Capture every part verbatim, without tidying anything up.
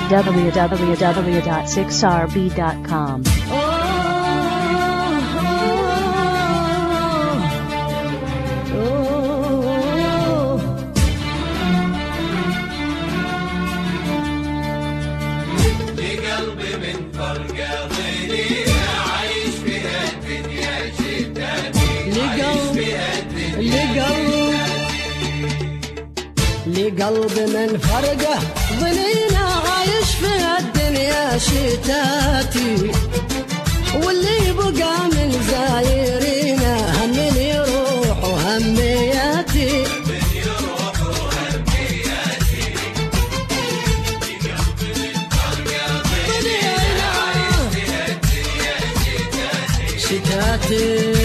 w w w dot six r b dot com. لقلب من فرقه ظنينا عايش في الدنيا شتاتي، واللي بقى من زايرينا هم يروح وهمياتي. شتاتي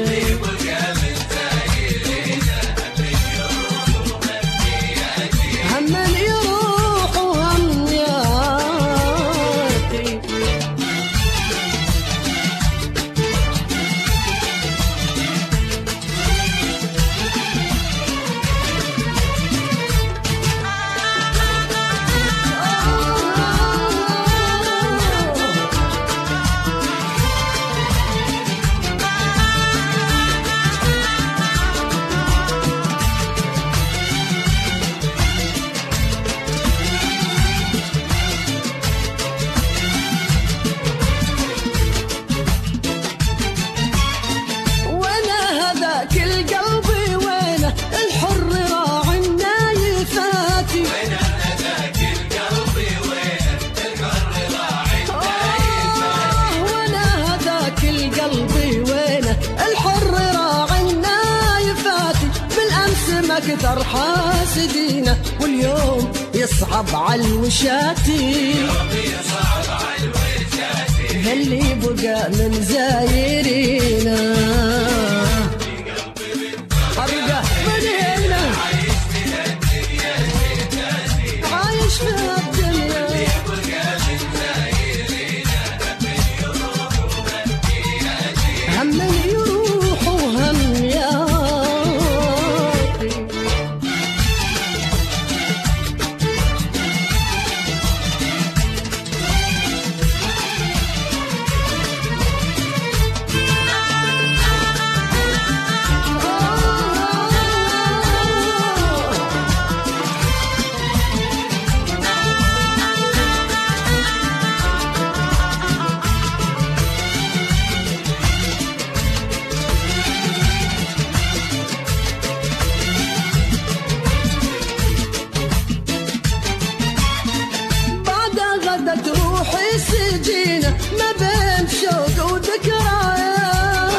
كثر حاسدينا، واليوم يصعب على الوشاتي. اللي بقى من زايرينا أرجع من هنا عايش في الدنيا. هم يروح وهم يا تروحي سجينة ما بين شوق وذكريات.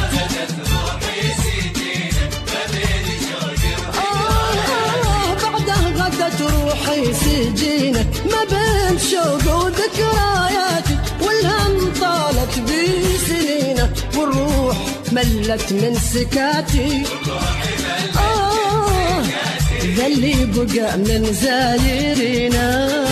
آه بعده غدا تروحي سجينة ما بين شوق وذكريات، والهم طالت بي سنينة والروح ملت من سكاتي. آه ذا اللي بقى من زايرينا